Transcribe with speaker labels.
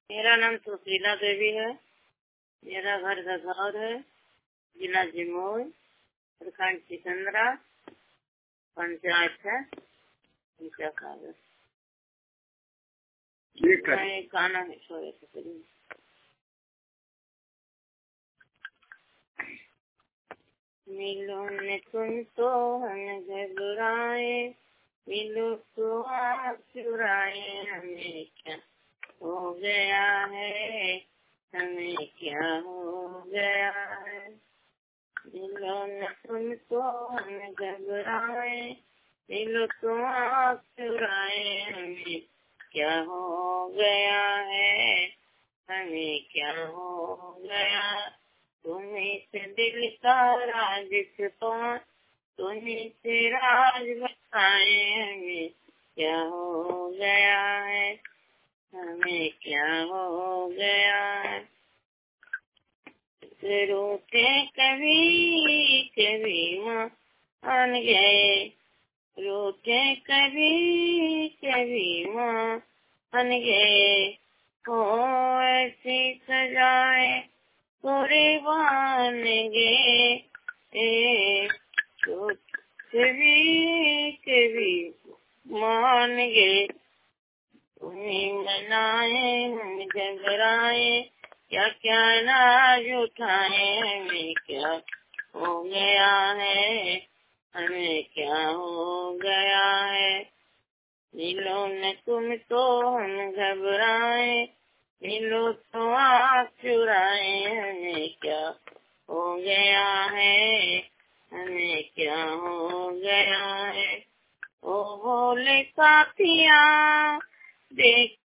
Speaker 1: मेरा नाम सुशीला देवी है। मेरा घर गगौर है, जिला जमुई, प्रखंड सिकंदरा, पंचायत है कागज। मैं गाना है सोए से मिलो न तुम तो हम घबराए, मिलो तो आप चुराए, हमें क्या हो गया है, हमें क्या हो गया है। मिलो न तुम तो हम घबराए, मिलो तो आप चुराए, हमें क्या हो गया है, हमें क्या हो गया। तुम्हें से दिल का राज छुपा, तुम्हें से राज बताए, हमें क्या हो गया है, हमें क्या हो गया है। रोते कभी कभी मान गए, रोते कभी कभी मान गए, हो ऐसी सजाए पूरे बन गए। तो कभी कभी मान गए, तुम्हें मनाए हम घबराए, क्या क्या नाज उठाए, हमें क्या हो गया है, हमें क्या हो गया है। मिलो न तुम तो हम घबराए, मिलो तो आप चुराए, हमें क्या हो गया है, हमें क्या हो गया है। ओ भोले साथिया देख